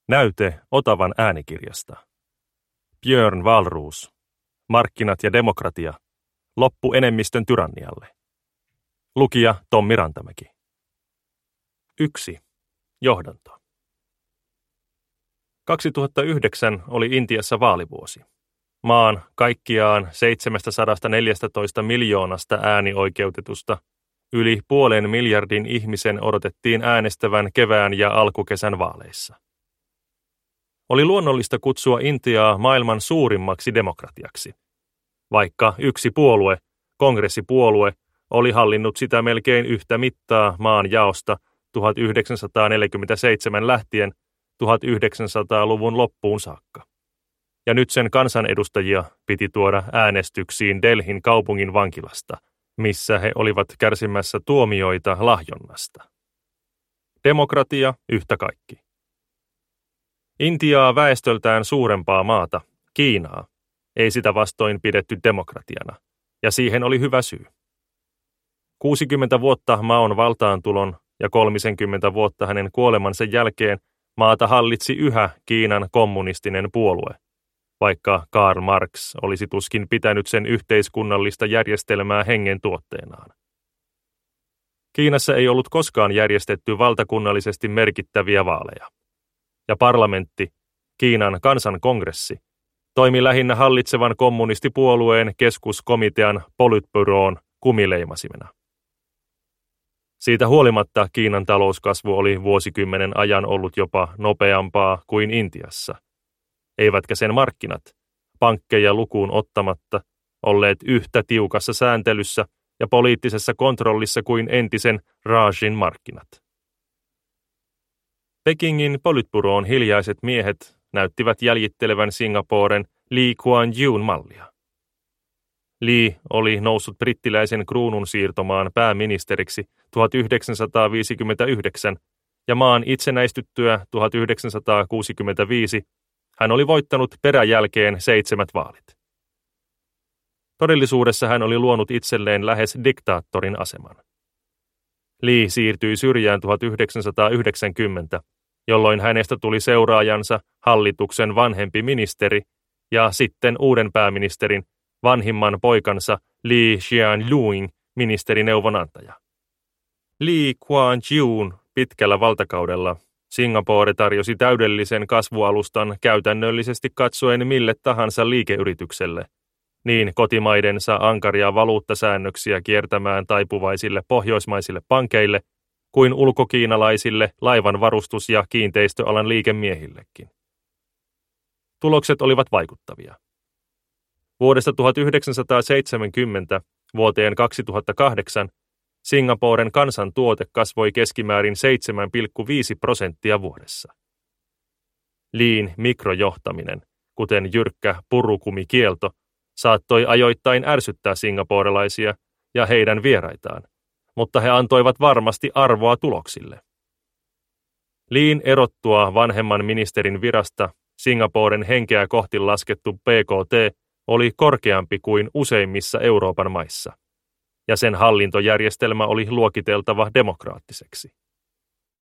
Näyte Otavan äänikirjasta. Björn Wahlroos. Markkinat ja demokratia. Loppu enemmistön tyrannialle. Lukija Tommi Rantamäki. 1. Johdanto. 2009 oli Intiassa vaalivuosi. Maan kaikkiaan 714 miljoonasta äänioikeutetusta yli 500 miljardin ihmisen odotettiin äänestävän kevään ja alkukesän vaaleissa. Oli luonnollista kutsua Intiaa maailman suurimmaksi demokratiaksi, vaikka yksi puolue, kongressipuolue, oli hallinnut sitä melkein yhtä mittaa maan jaosta 1947 lähtien 1900-luvun loppuun saakka. Ja nyt sen kansanedustajia piti tuoda äänestyksiin Delhin kaupungin vankilasta, missä he olivat kärsimässä tuomioita lahjonnasta. Demokratia yhtä kaikki. Intiaa väestöltään suurempaa maata, Kiinaa, ei sitä vastoin pidetty demokratiana, ja siihen oli hyvä syy. 60 vuotta Maon valtaantulon ja 30 vuotta hänen kuolemansa jälkeen maata hallitsi yhä Kiinan kommunistinen puolue, vaikka Karl Marx olisi tuskin pitänyt sen yhteiskunnallista järjestelmää hengen tuotteenaan. Kiinassa ei ollut koskaan järjestetty valtakunnallisesti merkittäviä vaaleja, ja parlamentti, Kiinan kansankongressi, toimi lähinnä hallitsevan kommunistipuolueen keskuskomitean politbyroon kumileimasimena. Siitä huolimatta Kiinan talouskasvu oli vuosikymmenen ajan ollut jopa nopeampaa kuin Intiassa, eivätkä sen markkinat, pankkeja lukuun ottamatta, olleet yhtä tiukassa sääntelyssä ja poliittisessa kontrollissa kuin entisen Rajin markkinat. Pekingin politbyroon hiljaiset miehet näyttivät jäljittelevän Singaporen Lee Kuan Yewn mallia. Lee oli noussut brittiläisen kruununsiirtomaan pääministeriksi 1959 ja maan itsenäistyttyä 1965 hän oli voittanut peräjälkeen 7 vaalit. Todellisuudessa hän oli luonut itselleen lähes diktaattorin aseman. Lee siirtyi syrjään 1990, jolloin hänestä tuli seuraajansa hallituksen vanhempi ministeri ja sitten uuden pääministerin vanhimman poikansa Lee Hsien Loong ministerineuvonantaja. Lee Kuan Yewn pitkällä valtakaudella Singapore tarjosi täydellisen kasvualustan käytännöllisesti katsoen mille tahansa liikeyritykselle, niin kotimaidensa ankaria valuuttasäännöksiä kiertämään taipuvaisille pohjoismaisille pankeille kuin ulkokiinalaisille laivanvarustus- ja kiinteistöalan liikemiehillekin. Tulokset olivat vaikuttavia. Vuodesta 1970 vuoteen 2008 Singaporen kansantuote kasvoi keskimäärin 7,5% vuodessa. Leen mikrojohtaminen, kuten jyrkkä purukumikielto, saattoi ajoittain ärsyttää singaporelaisia ja heidän vieraitaan, mutta he antoivat varmasti arvoa tuloksille. Leen erottua vanhemman ministerin virasta Singaporen henkeä kohti laskettu PKT oli korkeampi kuin useimmissa Euroopan maissa, ja sen hallintojärjestelmä oli luokiteltava demokraattiseksi.